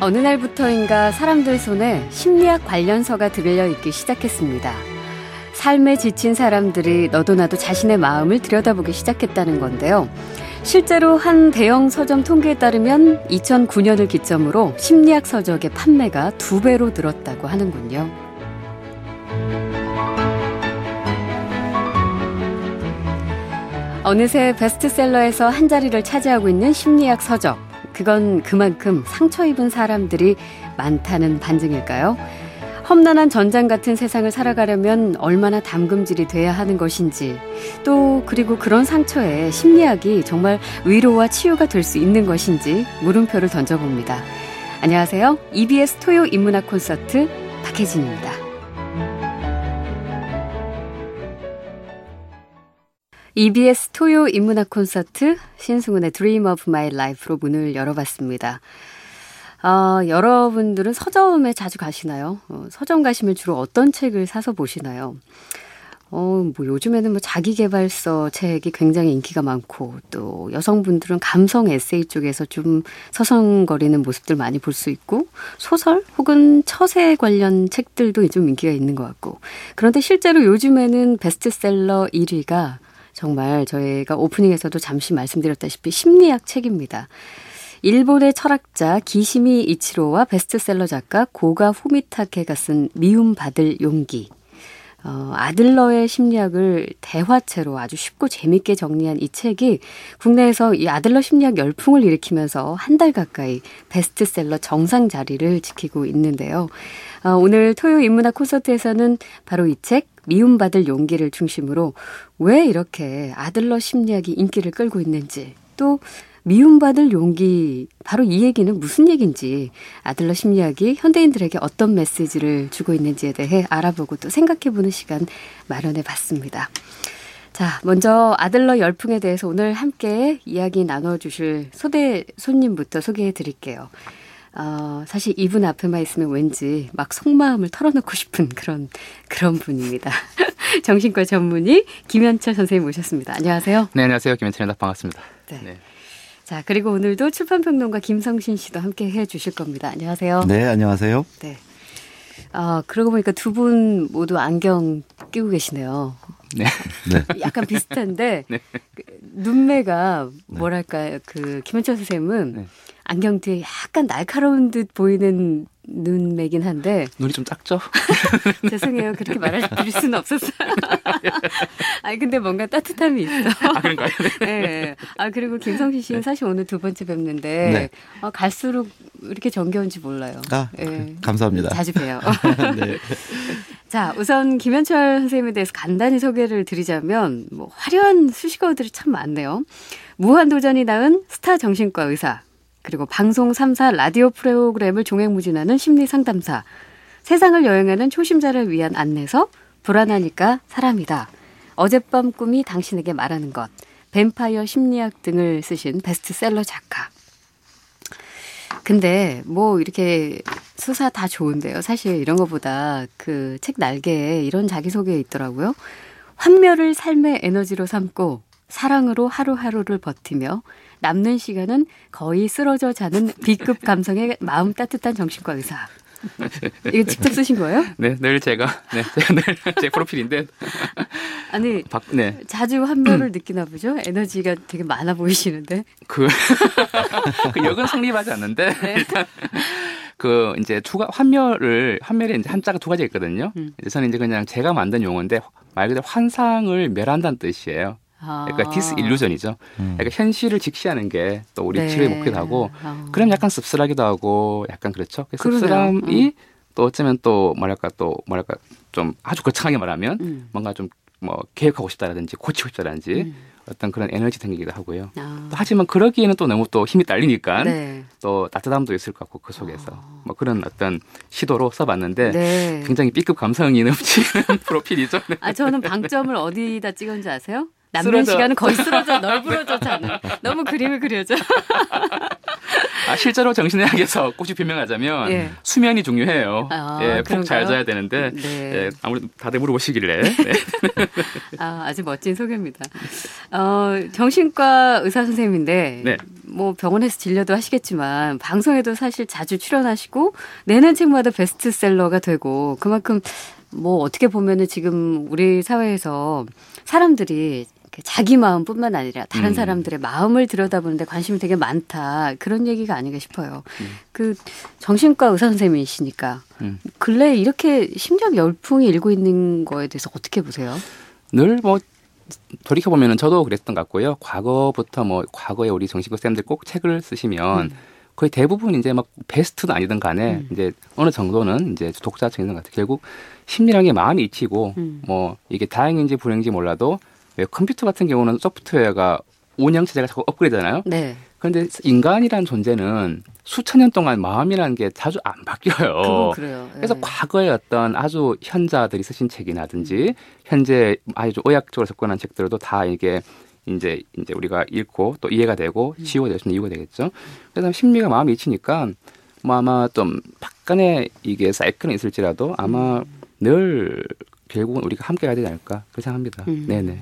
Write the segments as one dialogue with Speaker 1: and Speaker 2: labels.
Speaker 1: 어느 날부터인가 사람들 손에 심리학 관련서가 들려있기 시작했습니다. 삶에 지친 사람들이 너도 나도 자신의 마음을 들여다보기 시작했다는 건데요. 실제로 한 대형 서점 통계에 따르면 2009년을 기점으로 심리학 서적의 판매가 2배로 늘었다고 하는군요. 어느새 베스트셀러에서 한 자리를 차지하고 있는 심리학 서적. 그건 그만큼 상처 입은 사람들이 많다는 반증일까요? 험난한 전장 같은 세상을 살아가려면 얼마나 담금질이 돼야 하는 것인지, 또 그리고 그런 상처에 심리학이 정말 위로와 치유가 될 수 있는 것인지 물음표를 던져봅니다. 안녕하세요. EBS 토요 인문학 콘서트 박혜진입니다. EBS 토요 인문학 콘서트 신승훈의 Dream of My Life로 문을 열어봤습니다. 여러분들은 서점에 자주 가시나요? 서점 가시면 주로 어떤 책을 사서 보시나요? 요즘에는 자기계발서 책이 굉장히 인기가 많고, 또 여성분들은 감성 에세이 쪽에서 좀 서성거리는 모습들 많이 볼 수 있고, 소설 혹은 처세 관련 책들도 좀 인기가 있는 것 같고. 그런데 실제로 요즘에는 베스트셀러 1위가 정말 저희가 오프닝에서도 잠시 말씀드렸다시피 심리학 책입니다. 일본의 철학자 기시미 이치로와 베스트셀러 작가 고가 후미타케가 쓴 미움받을 용기. 아들러의 심리학을 대화체로 아주 쉽고 재밌게 정리한 이 책이 국내에서 이 아들러 심리학 열풍을 일으키면서 한 달 가까이 베스트셀러 정상 자리를 지키고 있는데요. 오늘 토요 인문학 콘서트에서는 바로 이 책 미움받을 용기를 중심으로 왜 이렇게 아들러 심리학이 인기를 끌고 있는지, 또 미움받을 용기, 바로 이 얘기는 무슨 얘기인지, 아들러 심리학이 현대인들에게 어떤 메시지를 주고 있는지에 대해 알아보고 또 생각해보는 시간 마련해봤습니다. 자, 먼저 아들러 열풍에 대해서 오늘 함께 이야기 나눠주실 초대 손님부터 소개해드릴게요. 사실 이분 앞에만 있으면 왠지 막 속마음을 털어놓고 싶은 그런 분입니다. 정신과 전문의 김현철 선생님 모셨습니다. 안녕하세요.
Speaker 2: 네, 안녕하세요. 김현철입니다. 반갑습니다.
Speaker 1: 네. 자, 그리고 오늘도 출판평론가 김성신 씨도 함께 해주실 겁니다. 안녕하세요.
Speaker 3: 네, 안녕하세요.
Speaker 1: 네. 그러고 보니까 두 분 모두 안경 끼고 계시네요.
Speaker 2: 네.
Speaker 1: 약간 비슷한데
Speaker 2: 네.
Speaker 1: 눈매가 뭐랄까요? 김현철 선생님은 네. 안경 뒤에 약간 날카로운 듯 보이는 눈매긴 한데
Speaker 2: 눈이 좀 작죠?
Speaker 1: 죄송해요. 그렇게 말할 수는 없었어요. 아니 근데 뭔가 따뜻함이 있어.
Speaker 2: 그런가요?
Speaker 1: 네. 그리고 김성신 씨는 사실 오늘 두 번째 뵙는데 네. 갈수록 이렇게 정겨운지 몰라요.
Speaker 3: 네. 감사합니다.
Speaker 1: 자주 봬요.
Speaker 3: 네.
Speaker 1: 자, 우선 김현철 선생님에 대해서 간단히 소개를 드리자면 화려한 수식어들이 참 많네요. 무한도전이 낳은 스타 정신과 의사, 그리고 방송 3사 라디오 프로그램을 종횡무진하는 심리상담사, 세상을 여행하는 초심자를 위한 안내서, 불안하니까 사람이다, 어젯밤 꿈이 당신에게 말하는 것, 뱀파이어 심리학 등을 쓰신 베스트셀러 작가. 근데 이렇게 수사 다 좋은데요. 사실 이런 것보다 그 책 날개에 이런 자기소개 있더라고요. 환멸을 삶의 에너지로 삼고 사랑으로 하루하루를 버티며 남는 시간은 거의 쓰러져 자는 B급 감성의 마음 따뜻한 정신과 의사. 이거 직접 쓰신 거예요?
Speaker 2: 네, 늘 제가 늘 제 프로필인데.
Speaker 1: 아니,
Speaker 2: 네.
Speaker 1: 자주 환멸을 느끼나 보죠? 에너지가 되게 많아 보이시는데.
Speaker 2: 그 역은 성립하지 않는데
Speaker 1: 네.
Speaker 2: 일단 이제 환멸에 이제 한자가 두 가지가 있거든요. 이제 저는 이제 그냥 제가 만든 용어인데 말 그대로 환상을 멸한다는 뜻이에요. 그러니까 디스일루전이죠. 그러니까 현실을 직시하는 게 또 우리
Speaker 1: 네.
Speaker 2: 치료의 목표도 하고, 그럼 약간 씁쓸하기도 하고, 약간 그렇죠. 씁쓸함이 또 어쩌면 또 뭐랄까 좀 아주 거창하게 말하면 뭔가 좀 계획하고 싶다라든지 고치고 싶다라든지 어떤 그런 에너지 생기기도 하고요. 또 하지만 그러기에는 또 너무 또 힘이 딸리니까
Speaker 1: 네.
Speaker 2: 또 따뜻함도 있을 것 같고 그 속에서 그런 어떤 시도로 써봤는데
Speaker 1: 네.
Speaker 2: 굉장히 B급 감성이 넘치는 프로필이죠.
Speaker 1: 저는 방점을 어디다 찍은지 아세요? 남는 시간은 거의 쓰러져 널브러져 자는. 너무 그림을 그려줘.
Speaker 2: 실제로 정신의학에서 꼭 변명하자면
Speaker 1: 예.
Speaker 2: 수면이 중요해요. 푹 잘 자야 되는데
Speaker 1: 네.
Speaker 2: 아무래도 다들 물어보시길래. 네.
Speaker 1: 아주 멋진 소개입니다. 정신과 의사 선생님인데
Speaker 2: 네.
Speaker 1: 뭐 병원에서 진료도 하시겠지만 방송에도 사실 자주 출연하시고 내는 책마다 베스트셀러가 되고 그만큼 뭐 어떻게 보면은 지금 우리 사회에서 사람들이 자기 마음뿐만 아니라 다른 사람들의 마음을 들여다보는데 관심이 되게 많다. 그런 얘기가 아닌가 싶어요. 그 정신과 의사 선생님이시니까 근래 이렇게 심리학 열풍이 일고 있는 거에 대해서 어떻게 보세요?
Speaker 2: 늘 뭐 돌이켜보면은 저도 그랬던 것 같고요. 과거부터 뭐 과거에 우리 정신과 쌤들 꼭 책을 쓰시면 거의 대부분 이제 막 베스트도 아니든 간에 이제 어느 정도는 이제 독자층이 있는 것 같아요. 결국 심리학에 마음이 잊히고 뭐 이게 다행인지 불행인지 몰라도 왜 컴퓨터 같은 경우는 소프트웨어가 운영체제가 자꾸 업그레이드잖아요.
Speaker 1: 네.
Speaker 2: 그런데 인간이라는 존재는 수천 년 동안 마음이라는 게 자주 안 바뀌어요.
Speaker 1: 그건 그래요. 네.
Speaker 2: 그래서 과거에 어떤 아주 현자들이 쓰신 책이라든지 현재 아주 의학적으로 접근한 책들도 다 이게 이제 우리가 읽고 또 이해가 되고 치유가 될 수 있는 이유가 되겠죠. 그래서 심리가 마음이 잊히니까 뭐 아마 좀 약간의 이게 사이클은 있을지라도 아마 늘 결국은 우리가 함께 가야 되지 않을까 그렇게 생각합니다. 네네.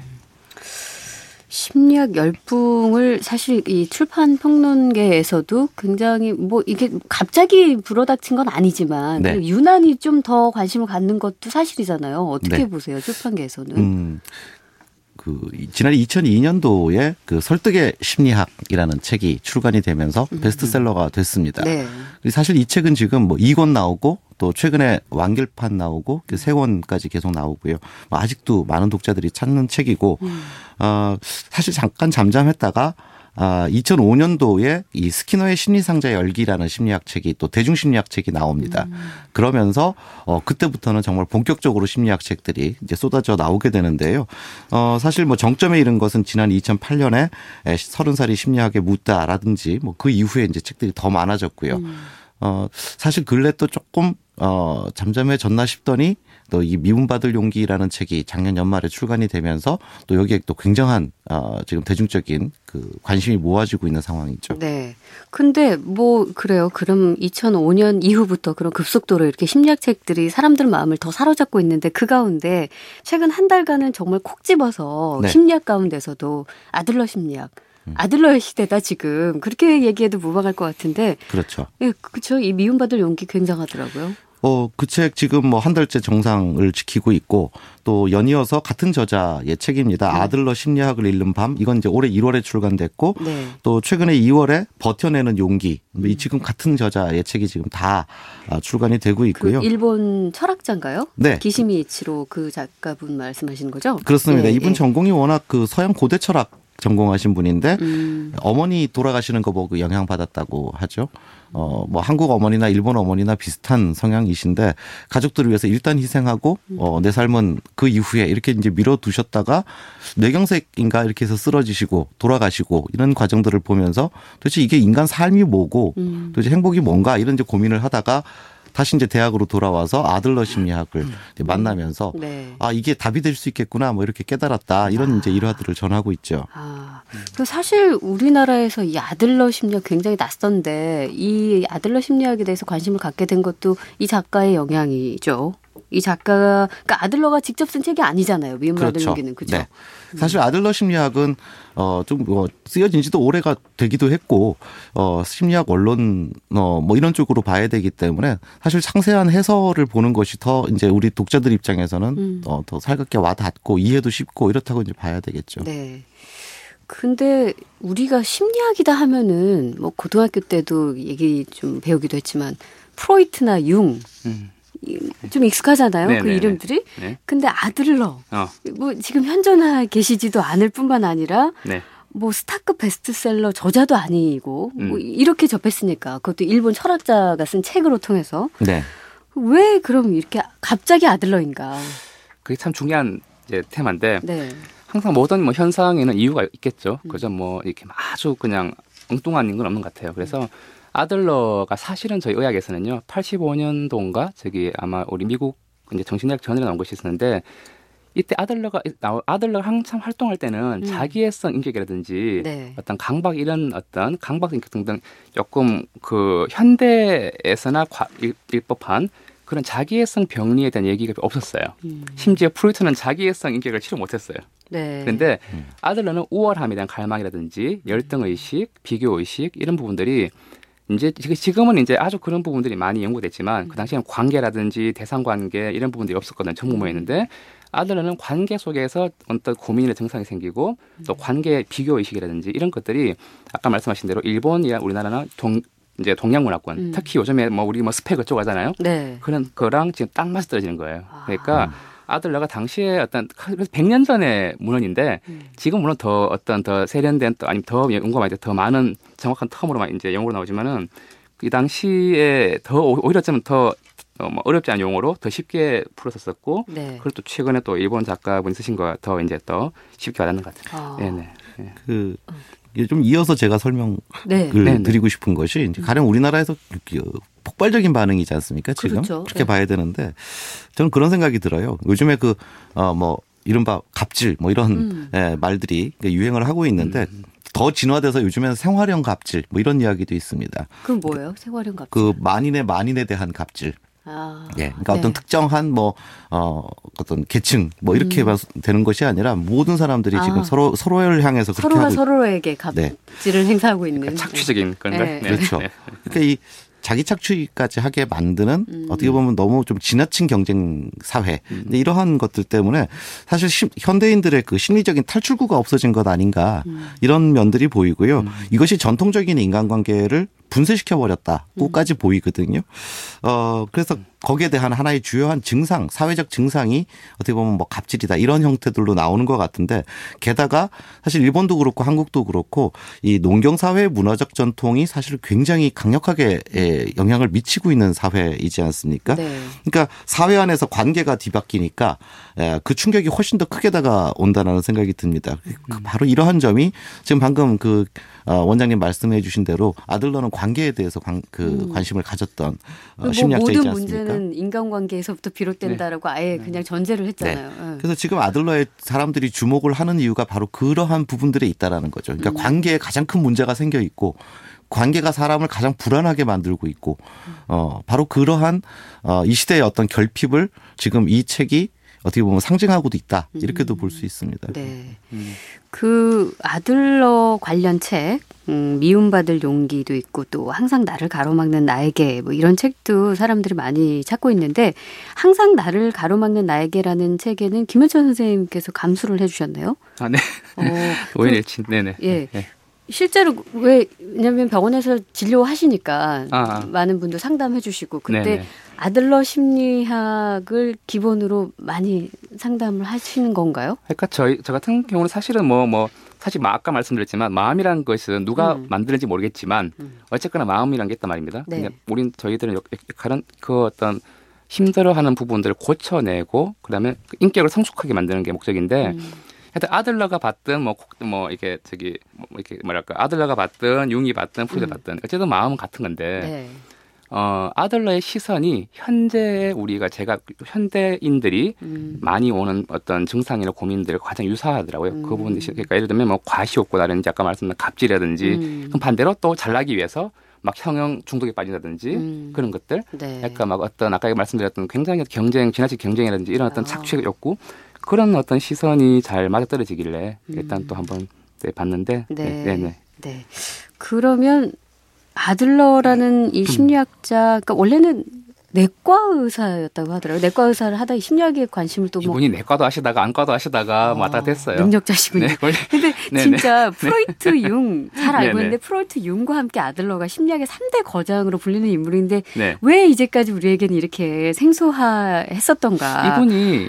Speaker 1: 심리학 열풍을 사실 이 출판 평론계에서도 굉장히 뭐 이게 갑자기 불어닥친 건 아니지만
Speaker 3: 네.
Speaker 1: 유난히 좀 더 관심을 갖는 것도 사실이잖아요. 어떻게
Speaker 3: 네.
Speaker 1: 보세요, 출판계에서는?
Speaker 3: 지난 2002년도에 그 설득의 심리학이라는 책이 출간이 되면서 베스트셀러가 됐습니다.
Speaker 1: 네.
Speaker 3: 사실 이 책은 지금 뭐 2권 나오고 또 최근에 완결판 나오고 3권까지 계속 나오고요. 아직도 많은 독자들이 찾는 책이고 사실 잠깐 잠잠했다가 2005년도에 이 스키너의 심리상자 열기라는 심리학 책이 또 대중심리학 책이 나옵니다. 그러면서 그때부터는 정말 본격적으로 심리학 책들이 이제 쏟아져 나오게 되는데요. 사실 뭐 정점에 이른 것은 지난 2008년에 30살이 심리학에 묻다라든지 뭐 그 이후에 이제 책들이 더 많아졌고요. 사실 근래 또 조금 잠잠해졌나 싶더니 또 이 미움받을 용기라는 책이 작년 연말에 출간이 되면서 또 여기에 또 굉장한 지금 대중적인 그 관심이 모아지고 있는 상황이죠.
Speaker 1: 네. 근데 뭐 그래요. 그럼 2005년 이후부터 그런 급속도로 이렇게 심리학 책들이 사람들 마음을 더 사로잡고 있는데 그 가운데 최근 한 달간은 정말 콕 집어서
Speaker 3: 네.
Speaker 1: 심리학 가운데서도 아들러 심리학. 아들러의 시대다 지금. 그렇게 얘기해도 무방할 것 같은데.
Speaker 3: 그렇죠.
Speaker 1: 예, 그렇죠. 이 미움받을 용기 굉장하더라고요.
Speaker 3: 그 책 지금 뭐 한 달째 정상을 지키고 있고 또 연이어서 같은 저자의 책입니다. 아들러 심리학을 읽는 밤. 이건 이제 올해 1월에 출간됐고
Speaker 1: 네.
Speaker 3: 또 최근에 2월에 버텨내는 용기. 이 지금 같은 저자의 책이 지금 다 출간이 되고 있고요.
Speaker 1: 그 일본 철학자인가요?
Speaker 3: 네.
Speaker 1: 기시미 이치로 그 작가분 말씀하시는 거죠?
Speaker 3: 그렇습니다.
Speaker 1: 예,
Speaker 3: 이분
Speaker 1: 예.
Speaker 3: 전공이 워낙 그 서양 고대 철학 전공하신 분인데 어머니 돌아가시는 거 보고 영향받았다고 하죠. 뭐 한국 어머니나 일본 어머니나 비슷한 성향이신데 가족들을 위해서 일단 희생하고 내 삶은 그 이후에 이렇게 이제 밀어두셨다가 뇌경색인가 이렇게 해서 쓰러지시고 돌아가시고 이런 과정들을 보면서 도대체 이게 인간 삶이 뭐고 도대체 행복이 뭔가 이런 이제 고민을 하다가 다시 이제 대학으로 돌아와서 아들러 심리학을 이제 만나면서
Speaker 1: 네.
Speaker 3: 이게 답이 될 수 있겠구나 뭐 이렇게 깨달았다 이런 이제 일화들을 전하고 있죠.
Speaker 1: 그 사실 우리나라에서 이 아들러 심리학 굉장히 낯선데 이 아들러 심리학에 대해서 관심을 갖게 된 것도 이 작가의 영향이죠. 이 작가가 그러니까 아들러가 직접 쓴 책이 아니잖아요. 미움받을
Speaker 3: 그렇죠.
Speaker 1: 용기는 그죠?
Speaker 3: 네. 사실 아들러 심리학은 좀 뭐 쓰여진 지도 오래가 되기도 했고 심리학 원론 뭐 이런 쪽으로 봐야 되기 때문에 사실 상세한 해설을 보는 것이 더 이제 우리 독자들 입장에서는 더 살갑게 와닿고 이해도 쉽고 이렇다고 이제 봐야 되겠죠.
Speaker 1: 네. 근데 우리가 심리학이다 하면은 뭐 고등학교 때도 얘기 좀 배우기도 했지만 프로이트나 융 좀 익숙하잖아요.
Speaker 2: 네네네.
Speaker 1: 그 이름들이.
Speaker 2: 네.
Speaker 1: 근데 아들러 뭐 지금 현존하 계시지도 않을 뿐만 아니라
Speaker 2: 네.
Speaker 1: 뭐 스타급 베스트셀러 저자도 아니고 뭐 이렇게 접했으니까 그것도 일본 철학자가 쓴 책으로 통해서
Speaker 3: 네.
Speaker 1: 왜 그럼 이렇게 갑자기 아들러인가?
Speaker 2: 그게 참 중요한 이제 테마인데
Speaker 1: 네.
Speaker 2: 항상 모든 뭐 현상에는 이유가 있겠죠. 그죠? 뭐 이렇게 아주 그냥 엉뚱한 건 없는 것 같아요. 그래서 아들러가 사실은 저희 의학에서는요, 85년도인가 저기 아마 우리 미국 이제 정신의학 저널에 나온 것이 있었는데 이때 아들러가 한참 활동할 때는 자기애성 인격이라든지
Speaker 1: 네.
Speaker 2: 어떤 강박 이런 어떤 강박 인격 등등 조금 그 현대에서나 일법한 그런 자기애성 병리에 대한 얘기가 없었어요. 심지어 프로이트는 자기애성 인격을 치료 못했어요.
Speaker 1: 네.
Speaker 2: 그런데 아들러는 우월함에 대한 갈망이라든지 열등의식, 비교의식 이런 부분들이 이제 지금은 이제 아주 그런 부분들이 많이 연구됐지만 그 당시에는 관계라든지 대상관계 이런 부분들이 없었거든요. 전무후무였는데 아들러는 관계 속에서 어떤 고민이나 증상이 생기고 또 관계 비교의식이라든지 이런 것들이 아까 말씀하신 대로 일본이나 우리나라나 이제 동양 문화권 특히 요즘에 뭐 우리 뭐 스펙 어쩌고 하잖아요.
Speaker 1: 네.
Speaker 2: 그런 거랑 지금 딱 맞아 떨어지는 거예요. 그러니까 아들러가 당시에 어떤 100년 전의 문헌인데 지금 물론 더 어떤 더 세련된 또 아니면 더 연구가 많이 더 많은 정확한 텀으로만 이제 용어로 나오지만은 이 당시에 더 오히려 좀 더 뭐 어렵지 않은 용어로 더 쉽게 풀었었고
Speaker 1: 네.
Speaker 2: 그리고 또 최근에 또 일본 작가분이 쓰신 거 더 이제 더 쉽게 와닿는 것 같아요. 네네.
Speaker 3: 그 좀 이어서 제가 설명을 드리고 싶은 것이 이제 가령 우리나라에서 폭발적인 반응이지 않습니까? 지금
Speaker 1: 그렇죠.
Speaker 3: 그렇게 봐야 되는데 저는 그런 생각이 들어요. 요즘에 뭐 이른바 갑질 뭐 이런 말들이 유행을 하고 있는데 더 진화돼서 요즘에는 생활형 갑질 뭐 이런 이야기도 있습니다.
Speaker 1: 그건 뭐예요? 생활형 갑질?
Speaker 3: 그 만인에 대한 갑질. 예, 그러니까 어떤 특정한 뭐 어떤 계층 뭐 이렇게 되는 것이 아니라 모든 사람들이 지금 서로를 향해서 그렇게
Speaker 1: 서로가
Speaker 3: 하고
Speaker 1: 서로에게 갑질을 행사하고 있는
Speaker 2: 그러니까 착취적인 건가?
Speaker 1: 네.
Speaker 3: 그렇죠. 그러니까 이 자기 착취까지 하게 만드는 어떻게 보면 너무 좀 지나친 경쟁 사회. 근데 이러한 것들 때문에 사실 현대인들의 그 심리적인 탈출구가 없어진 것 아닌가 이런 면들이 보이고요. 이것이 전통적인 인간관계를 분쇄시켜 버렸다고까지 보이거든요. 그래서 거기에 대한 하나의 주요한 증상, 사회적 증상이 어떻게 보면 뭐 갑질이다 이런 형태들로 나오는 것 같은데 게다가 사실 일본도 그렇고 한국도 그렇고 이 농경 사회의 문화적 전통이 사실 굉장히 강력하게 영향을 미치고 있는 사회이지 않습니까?
Speaker 1: 네.
Speaker 3: 그러니까 사회 안에서 관계가 뒤바뀌니까 그 충격이 훨씬 더 크게 다가온다는 생각이 듭니다. 바로 이러한 점이 지금 방금 그 원장님 말씀해 주신 대로 아들러는 관계에 대해서 관심을 가졌던 심리학자이지
Speaker 1: 모든
Speaker 3: 않습니까?
Speaker 1: 문제는 인간관계에서부터 비롯된다라고 아예 그냥 전제를 했잖아요.
Speaker 3: 네. 그래서 지금 아들러의 사람들이 주목을 하는 이유가 바로 그러한 부분들에 있다라는 거죠. 그러니까 관계에 가장 큰 문제가 생겨 있고 관계가 사람을 가장 불안하게 만들고 있고 바로 그러한 이 시대의 어떤 결핍을 지금 이 책이 어떻게 보면 상징하고도 있다. 이렇게도 볼 수 있습니다.
Speaker 1: 네. 그 아들러 관련 책, 미움받을 용기도 있고 또 항상 나를 가로막는 나에게 뭐 이런 책도 사람들이 많이 찾고 있는데 항상 나를 가로막는 나에게라는 책에는 김현철 선생님께서 감수를 해 주셨네요.
Speaker 2: 아, 네. 오일일친. 네네.
Speaker 1: 예. 네. 실제로 왜냐하면 병원에서 진료하시니까 많은 분들 상담해 주시고 그때 네네. 아들러 심리학을 기본으로 많이 상담을 하시는 건가요?
Speaker 2: 그러니까 저 같은 경우는 사실은 사실 아까 말씀드렸지만 마음이라는 것은 누가 만드는지 모르겠지만 어쨌거나 마음이라는 게 있단 말입니다. 네. 그러니까 저희들은 역할은 그 어떤 힘들어하는 부분들을 고쳐내고 그다음에 인격을 성숙하게 만드는 게 목적인데. 하여튼 아들러가 봤든 이게 이렇게 뭐랄까 아들러가 봤든 융이 봤든 프로이트 봤든 어쨌든 마음은 같은 건데 네. 아들러의 시선이 현재 현대인들이 많이 오는 어떤 증상이나 고민들과 가장 유사하더라고요. 그 부분이 그러니까 예를 들면 과시욕구라든지 아까 말씀드린 갑질이라든지 그럼 반대로 또 잘나기 위해서 막 형용 중독에 빠진다든지 그런 것들. 네. 약간 어떤 아까 말씀드렸던 굉장히 지나친 경쟁이라든지 이런 어떤 착취 욕구. 그런 어떤 시선이 잘 맞아떨어지길래 일단 또 한번 봤는데.
Speaker 1: 네. 그러면 아들러라는 이 심리학자, 그러니까 원래는 내과 의사였다고 하더라고요. 내과 의사를 하다 심리학에 관심을 또
Speaker 2: 이분이 내과도 하시다가 안과도 하시다가 왔다 갔다 했어요.
Speaker 1: 능력자시군요. 근데 진짜 프로이트 융 잘 알고 있는데 프로이트 융과 함께 아들러가 심리학의 3대 거장으로 불리는 인물인데 왜 이제까지 우리에게는 이렇게 생소했었던가.
Speaker 2: 이분이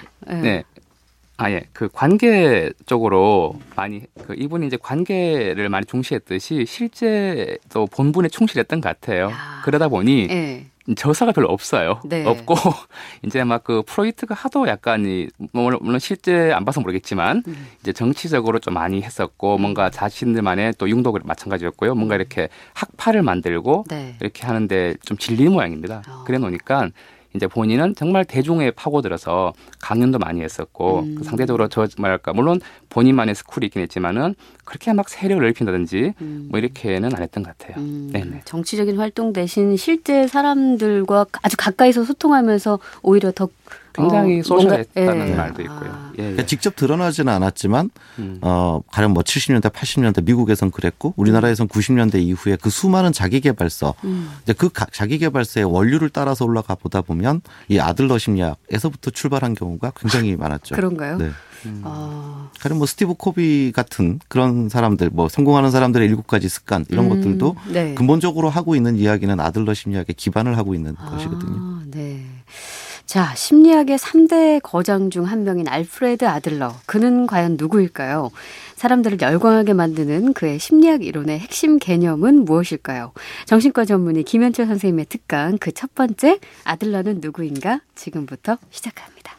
Speaker 2: 그 관계 쪽으로 많이 이분이 이제 관계를 많이 중시했듯이 실제 또 본분에 충실했던 것 같아요. 그러다 보니 저서가 별로 없어요. 네. 없고 이제 막 그 프로이트가 하도 약간 물론 실제 안 봐서 모르겠지만 이제 정치적으로 좀 많이 했었고 뭔가 자신들만의 또 융도 마찬가지였고요. 뭔가 이렇게 학파를 만들고 이렇게 하는데 좀 질린 모양입니다. 그래 놓으니까 이제 본인은 정말 대중에 파고들어서 강연도 많이 했었고 상대적으로 물론 본인만의 스쿨이 있긴 했지만은 그렇게 막 세력을 넓힌다든지 뭐 이렇게는 안 했던 것 같아요. 네네.
Speaker 1: 정치적인 활동 대신 실제 사람들과 아주 가까이서 소통하면서 오히려 더
Speaker 2: 굉장히 소셜했다는 말도 있고요.
Speaker 3: 그러니까 직접 드러나지는 않았지만 가령 뭐 70년대, 80년대 미국에선 그랬고 우리나라에선 90년대 이후에 그 수많은 자기개발서, 이제 그 자기개발서의 원류를 따라서 올라가 보다 보면 이 아들러 심리학에서부터 출발한 경우가 굉장히 많았죠.
Speaker 1: 그런가요?
Speaker 3: 네. 가령 뭐 스티브 코비 같은 그런 사람들, 뭐 성공하는 사람들의 7가지 습관 이런 것들도
Speaker 1: 네.
Speaker 3: 근본적으로 하고 있는 이야기는 아들러 심리학에 기반을 하고 있는 것이거든요.
Speaker 1: 네. 자, 심리학의 3대 거장 중 한 명인 알프레드 아들러. 그는 과연 누구일까요? 사람들을 열광하게 만드는 그의 심리학 이론의 핵심 개념은 무엇일까요? 정신과 전문의 김현철 선생님의 특강 그 첫 번째 아들러는 누구인가? 지금부터 시작합니다.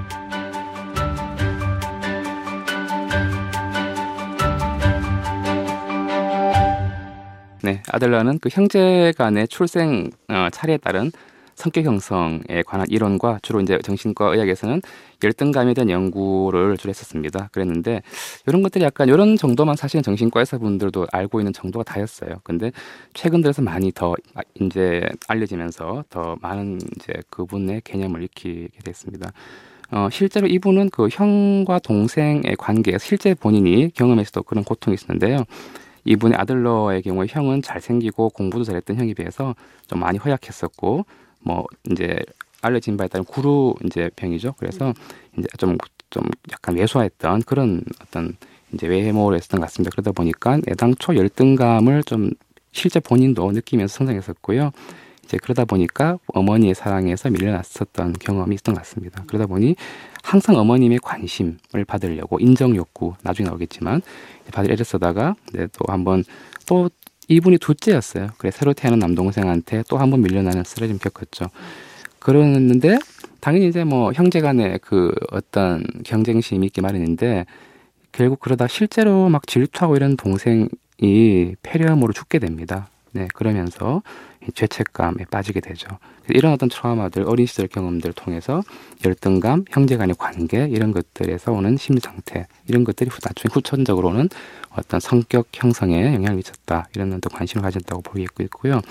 Speaker 2: 네, 아들러는 그 형제 간의 출생 차례에 따른 성격 형성에 관한 이론과 주로 이제 정신과 의학에서는 열등감에 대한 연구를 주로 했었습니다. 그랬는데 이런 것들이 약간 이런 정도만 사실은 정신과 의사분들도 알고 있는 정도가 다였어요. 근데 최근 들어서 많이 더 이제 알려지면서 더 많은 이제 그분의 개념을 익히게 됐습니다. 실제로 이분은 그 형과 동생의 관계에서 실제 본인이 경험에서도 그런 고통이 있었는데요. 이분의 아들러의 경우에 형은 잘생기고 공부도 잘했던 형에 비해서 좀 많이 허약했었고, 뭐 이제 알려진 바에 따르면 구루 이제 병이죠. 그래서 이제 좀 약간 왜소했던 그런 어떤 이제 외모를 했었던 것 같습니다. 그러다 보니까 애당초 열등감을 좀 실제 본인도 느끼면서 성장했었고요. 이제 그러다 보니까 어머니의 사랑에서 밀려났었던 경험이 있었던 것 같습니다. 그러다 보니 항상 어머님의 관심을 받으려고 인정 욕구 나중에 나오겠지만 받으려 애쓰다가 또 한번 또 이분이 둘째였어요. 그래 새로 태어난 남동생한테 또 한 번 밀려나는 쓰러짐 겪었죠. 그러는데 당연히 이제 뭐 형제간의 그 어떤 경쟁심이 있기 마련인데 결국 그러다 실제로 막 질투하고 이런 동생이 폐렴으로 죽게 됩니다. 네, 그러면서 죄책감에 빠지게 되죠. 이런 어떤 트라우마들, 어린 시절 경험들을 통해서 열등감, 형제간의 관계 이런 것들에서 오는 심리 상태 이런 것들이 나중에 후천적으로는 어떤 성격 형성에 영향을 미쳤다 이런 어떤 관심을 가졌다고 보고 있고요.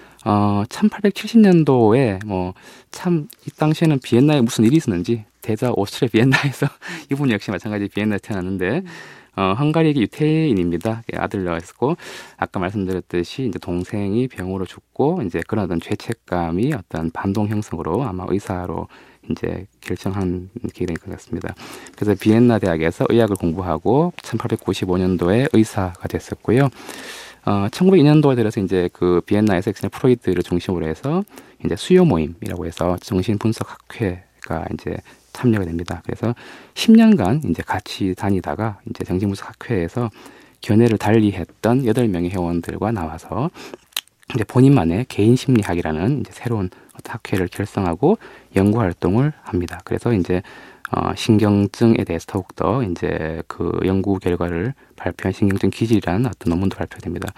Speaker 2: 1870년도에 뭐 참 이 당시에는 비엔나에 무슨 일이 있었는지 대자 오스트리아 비엔나에서 이분 역시 마찬가지 비엔나에 태어났는데. 헝가리계 유태인입니다. 아들러였고 아까 말씀드렸듯이 이제 동생이 병으로 죽고 이제 그런 어떤 죄책감이 어떤 반동 형성으로 아마 의사로 이제 결정한 계기가 된 것 같습니다. 그래서 비엔나 대학에서 의학을 공부하고 1895년도에 의사가 됐었고요. 1902년도에 들어서 이제 그 비엔나에서 프로이드를 중심으로 해서 이제 수요 모임이라고 해서 정신 분석 학회가 이제 참여가 됩니다. 그래서 10년간 이제 같이 다니다가 이제 정신분석 학회에서 견해를 달리했던 8명의 회원들과 나와서 이제 본인만의 개인 심리학이라는 이제 새로운 학회를 결성하고 연구 활동을 합니다. 그래서 이제 신경증에 대해서 더욱더 이제 그 연구 결과를 발표한 신경증 기질이라는 어떤 논문도 발표됩니다.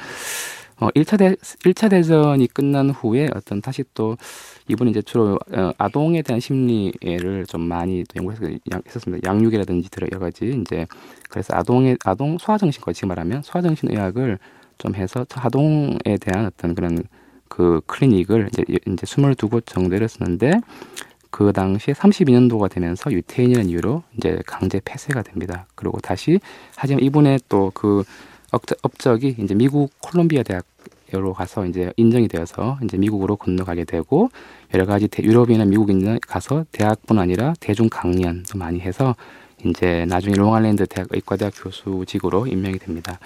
Speaker 2: 1차 대전이 끝난 후에 어떤 다시 또 이분이 이제 주로 아동에 대한 심리를 좀 많이 연구했었습니다. 양육이라든지 여러 가지 이제 그래서 아동 소아정신과 지금 말하면 소아정신의학을 좀 해서 아동에 대한 어떤 그런 그 클리닉을 이제 22곳 정도 열었었는데 그 당시에 32년도가 되면서 유태인이라는 이유로 이제 강제 폐쇄가 됩니다. 그리고 다시 하지만 이분의 또 그 업적이 이제 미국 콜롬비아 대학으로 가서 이제 인정이 되어서 이제 미국으로 건너가게 되고 여러 가지 유럽이나 미국에 가서 대학뿐 아니라 대중 강연도 많이 해서 이제 나중에 롱아일랜드 대학 의과대학 교수직으로 임명이 됩니다.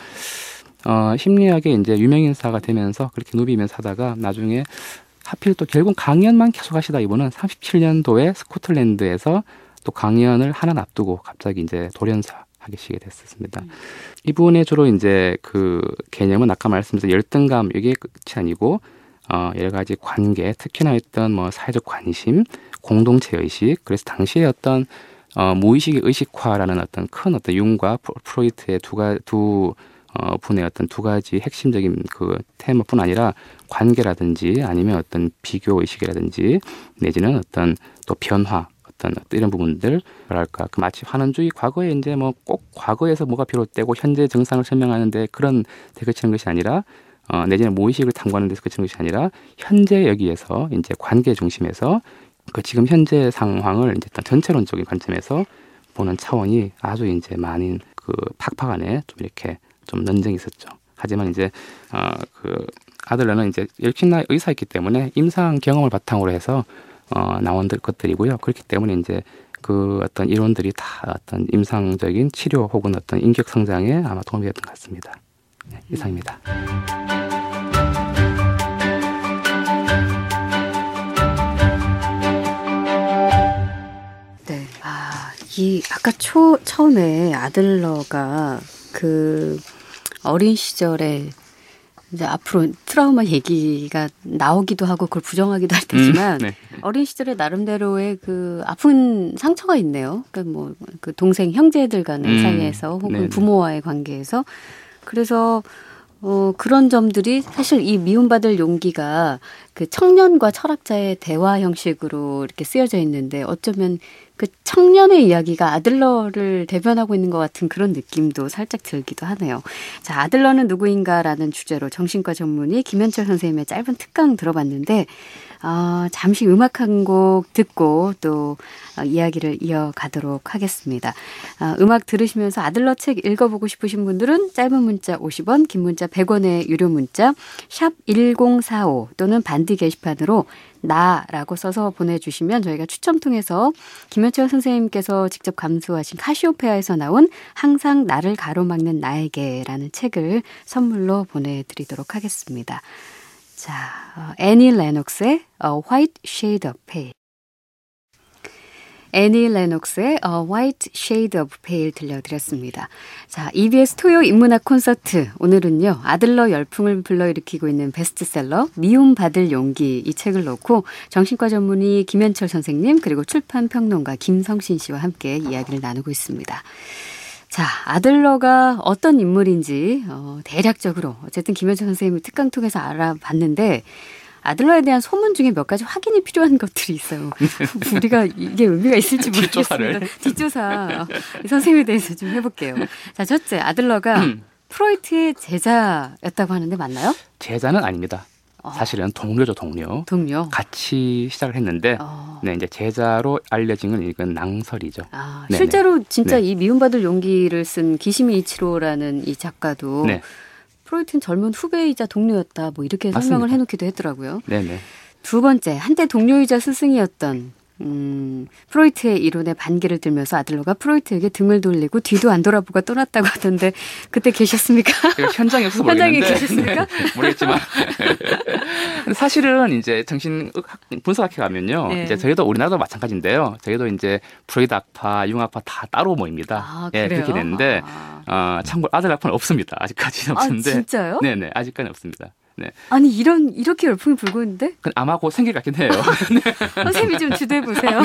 Speaker 2: 심리학의 이제 유명인사가 되면서 그렇게 누비면서 하다가 나중에 하필 또 결국 강연만 계속 하시다 이분은 37년도에 스코틀랜드에서 또 강연을 하나 앞두고 갑자기 이제 돌연사 하시게 됐었습니다. 이분의 주로 이제 그 개념은 아까 말씀드린 열등감 이게 끝이 아니고 여러 가지 관계, 특히나 어떤 뭐 사회적 관심, 공동체 의식, 그래서 당시에 어떤 무의식의 의식화라는 어떤 큰 어떤 융과 프로이트의 두 분의 어떤 두 가지 핵심적인 그 테마뿐 아니라 관계라든지 아니면 어떤 비교 의식이라든지 내지는 어떤 또 변화 어떤 이런 부분들 뭐랄까 그 마치 환원주의 과거에 이제 뭐 꼭 과거에서 뭐가 비롯되고 현재 정상을 설명하는데 그런 데 그치는 것이 아니라 내지는 무의식을 탐구하는 데서 그치는 것이 아니라 현재 여기에서 이제 관계 중심에서 그 지금 현재 상황을 이제 전체론적인 관점에서 보는 차원이 아주 이제 많은 그 팍팍 안에 좀 이렇게 좀 논쟁이 있었죠. 하지만 이제 그 아들러는 이제 역시나 의사였기 때문에 임상 경험을 바탕으로 해서 나온 것들이고요. 그렇기 때문에 이제 그 어떤 이론들이 다 어떤 임상적인 치료 혹은 어떤 인격 성장에 아마 도움이 됐던 것 같습니다. 네, 이상입니다.
Speaker 1: 네. 아까 처음에 아들러가 그 어린 시절에 이제 앞으로 트라우마 얘기가 나오기도 하고 그걸 부정하기도 할 테지만
Speaker 2: 네.
Speaker 1: 어린 시절에 나름대로의 그 아픈 상처가 있네요. 그러니까 뭐 그 동생 형제들 간의 사이에서 혹은
Speaker 2: 네.
Speaker 1: 부모와의 관계에서 그래서 그런 점들이 사실 이 미움받을 용기가 그 청년과 철학자의 대화 형식으로 이렇게 쓰여져 있는데 어쩌면 그 청년의 이야기가 아들러를 대변하고 있는 것 같은 그런 느낌도 살짝 들기도 하네요. 자, 아들러는 누구인가라는 주제로 정신과 전문의 김현철 선생님의 짧은 특강 들어봤는데 잠시 음악 한 곡 듣고 또 이야기를 이어가도록 하겠습니다. 음악 들으시면서 아들러 책 읽어보고 싶으신 분들은 짧은 문자 50원, 긴 문자 100원의 유료 문자 샵 1045 또는 반디 게시판으로 나라고 써서 보내주시면 저희가 추첨 통해서 김현철 선생님께서 직접 감수하신 카시오페아에서 나온 항상 나를 가로막는 나에게라는 책을 선물로 보내드리도록 하겠습니다. 자, 애니 레녹스의 A White Shade of Pale. 애니 레녹스의 A White Shade of Pale 들려드렸습니다. 자, EBS 토요 인문학 콘서트. 오늘은요, 아들러 열풍을 불러일으키고 있는 베스트셀러 미움받을 용기 이 책을 놓고 정신과 전문의 김현철 선생님 그리고 출판평론가 김성신 씨와 함께 이야기를 나누고 있습니다. 자, 아들러가 어떤 인물인지 대략적으로 어쨌든 김현철 선생님이 특강 통해서 알아봤는데 아들러에 대한 소문 중에 몇 가지 확인이 필요한 것들이 있어요. 우리가 이게 의미가 있을지 모르겠습니다. 뒷조사 선생님에 대해서 좀 해볼게요. 자, 첫째 아들러가 프로이트의 제자였다고 하는데 맞나요?
Speaker 2: 제자는 아닙니다. 사실은 동료죠, 동료. 같이 시작을 했는데, 네, 이제 제자로 알려진 건 이건 낭설이죠.
Speaker 1: 실제로 진짜 이 미움받을 용기를 쓴 기시미 이치로라는 이 작가도 네. 프로이트는 젊은 후배이자 동료였다, 뭐 이렇게 맞습니다. 설명을 해놓기도 했더라고요.
Speaker 2: 네네.
Speaker 1: 두 번째, 한때 동료이자 스승이었던 프로이트의 이론에 반기를 들면서 아들러가 프로이트에게 등을 돌리고 뒤도 안 돌아보고 떠났다고 하던데 그때 계셨습니까?
Speaker 2: 현장에 없어서 모르겠는데.
Speaker 1: 현장에 계셨습니까?
Speaker 2: 네, 모르겠지만 사실은 이제 정신의학 분석학회 가면요, 네. 이제 저희도 우리나라도 마찬가지인데요. 저희도 이제 프로이드 학파, 융 학파 다 따로 모입니다. 예, 그렇게 됐는데 참고로 아들 학파는 없습니다. 아직까지는 없는데.
Speaker 1: 진짜요?
Speaker 2: 네네, 아직까지는 없습니다. 네.
Speaker 1: 아니 이렇게 열풍이 불고 있는데?
Speaker 2: 아마 곧 생길 것 같긴 해요.
Speaker 1: 선생님이 좀 주도해 보세요.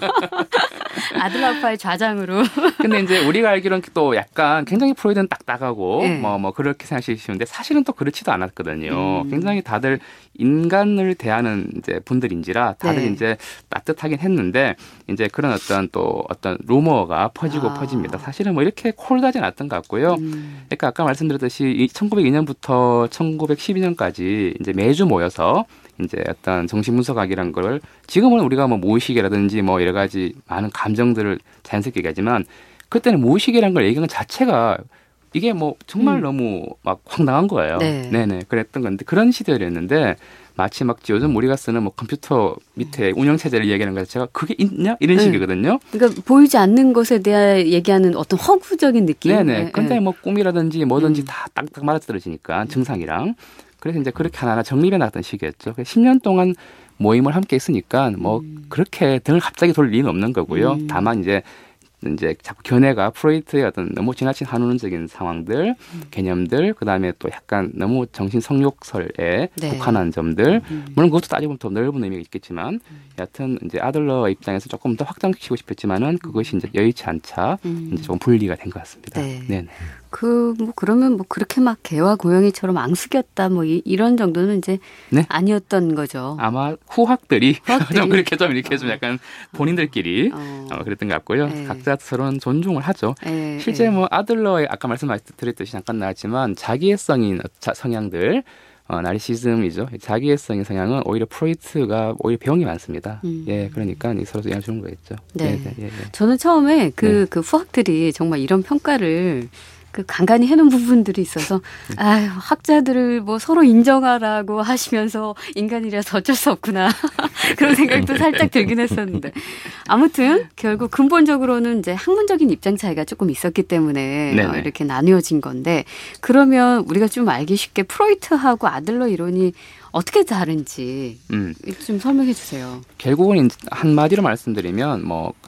Speaker 1: 아들아빠의 좌장으로.
Speaker 2: 근데 이제 우리가 알기로는 또 약간 굉장히 프로이드는 딱딱하고 네. 뭐 그렇게 생각하시는데 사실은 또 그렇지도 않았거든요. 굉장히 다들 인간을 대하는 이제 분들인지라 다들 네. 이제 따뜻하긴 했는데 이제 그런 어떤 루머가 퍼지고 퍼집니다. 사실은 뭐 이렇게 콜드하진 않았던 것 같고요. 그러니까 아까 말씀드렸듯이 1902년부터 1912년까지 이제 매주 모여서 이제 어떤 정신분석학이라는 걸 지금은 우리가 뭐 무의식이라든지 뭐 여러 가지 많은 감정들을 자연스럽게 얘기하지만 그때는 무의식이라는 걸 얘기하는 자체가 이게 뭐 정말 너무 막 황당한 거예요. 네. 네네. 그랬던 건데 그런 시대였는데 마치 막 요즘 우리가 쓰는 뭐 컴퓨터 밑에 운영체제를 얘기하는 것 자체가 그게 있냐? 이런 식이거든요.
Speaker 1: 그러니까 보이지 않는 것에 대해 얘기하는 어떤 허구적인 느낌.
Speaker 2: 네네. 근데 뭐 꿈이라든지 뭐든지 다 딱딱 맞아떨어지니까 증상이랑. 그래서 이제 그렇게 하나하나 정립해 나갔던 시기였죠. 10년 동안 모임을 함께 했으니까 뭐 그렇게 등을 갑자기 돌릴 리는 없는 거고요. 다만 이제 자꾸 견해가 프로이트의 어떤 너무 지나친 한원적인 상황들, 개념들, 그다음에 또 약간 너무 정신 성욕설에 네. 국한한 점들, 물론 그것도 따지고 보면 더 넓은 의미가 있겠지만, 여하튼 이제 아들러 입장에서 조금 더 확장시키고 싶었지만은 그것이 이제 여의치 않자 이제 조금 분리가 된 것 같습니다. 네. 네네.
Speaker 1: 그러면 뭐 그렇게 막 개와 고양이처럼 앙숙였다 뭐 이런 정도는 이제
Speaker 2: 네?
Speaker 1: 아니었던 거죠.
Speaker 2: 아마 후학들이 좀 그렇게 좀 이렇게 좀 약간 본인들끼리 그랬던 것 같고요.
Speaker 1: 네.
Speaker 2: 각자 서로는 존중을 하죠.
Speaker 1: 네.
Speaker 2: 실제 뭐 아들러의 아까 말씀드렸듯이 잠깐 나왔지만 자기애성인 성향들 나르시즘이죠. 자기애성인 성향은 오히려 프로이트가 오히려 배경이 많습니다. 예, 그러니까 서로 영향 주는 거겠죠.
Speaker 1: 네.
Speaker 2: 예, 예, 예.
Speaker 1: 저는 처음에 그 후학들이 정말 이런 평가를 간간히 해놓은 부분들이 있어서 아유, 학자들을 뭐 서로 인정하라고 하시면서 인간이라서 어쩔 수 없구나 그런 생각도 살짝 들긴 했었는데 아무튼 결국 근본적으로는 이제 학문적인 입장 차이가 조금 있었기 때문에 이렇게 나뉘어진 건데 그러면 우리가 좀 알기 쉽게 프로이트하고 아들러 이론이 어떻게 다른지 좀 설명해 주세요.
Speaker 2: 결국은 한마디로 말씀드리면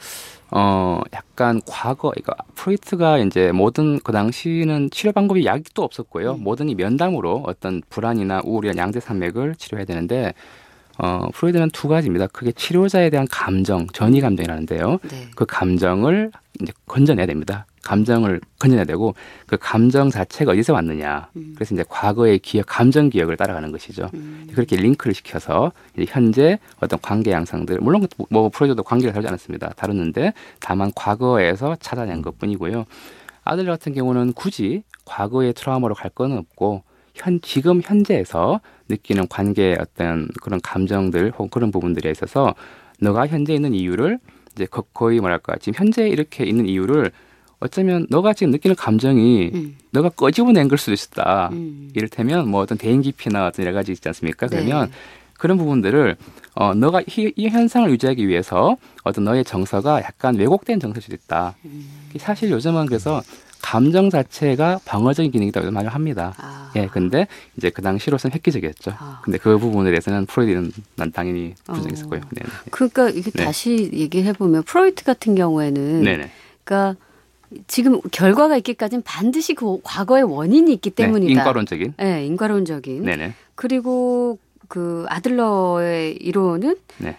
Speaker 2: 약간 과거, 그러니까 프로이트가 이제 모든 그 당시는 치료 방법이 약이 또 없었고요. 모든 이 면담으로 어떤 불안이나 우울이나 양대산맥을 치료해야 되는데, 프로이트는 두 가지입니다. 그게 치료자에 대한 감정, 전이 감정이라는데요.
Speaker 1: 네.
Speaker 2: 그 감정을 이제 건져내야 됩니다. 감정을 건져내야 되고 그 감정 자체가 어디서 왔느냐. 그래서 이제 과거의 기억, 감정 기억을 따라가는 것이죠. 그렇게 링크를 시켜서 이제 현재 어떤 관계 양상들, 물론 뭐 프로이트도 관계를 다루지 않았습니다. 다뤘는데 다만 과거에서 찾아낸 것뿐이고요. 아들 같은 경우는 굳이 과거의 트라우마로 갈 건 없고 지금 현재에서 느끼는 관계의 어떤 그런 감정들 혹은 그런 부분들에 있어서 너가 현재 있는 이유를 이제 거의 뭐랄까 지금 현재 이렇게 있는 이유를 어쩌면 너가 지금 느끼는 감정이 너가 꺼집어낸 걸 수도 있다. 이를테면 뭐 어떤 대인 기피나 어떤 여러 가지 있지 않습니까? 그러면 그런 부분들을 너가 이 현상을 유지하기 위해서 어떤 너의 정서가 약간 왜곡된 정서일 수도 있다. 사실 요즘은 그래서 감정 자체가 방어적인 기능이라고 말을 합니다. 예, 근데 이제 그 당시로서는 획기적이었죠. 근데 그 부분에 대해서는 프로이트는 난 당연히 부정했었고요. 네네.
Speaker 1: 그러니까 이게 다시 얘기해 보면 프로이트 같은 경우에는, 그러니까 지금 결과가 있기까지는 반드시 그 과거의 원인이 있기 때문이다.
Speaker 2: 인과론적인.
Speaker 1: 네, 인과론적인.
Speaker 2: 네네.
Speaker 1: 그리고 그 아들러의 이론은,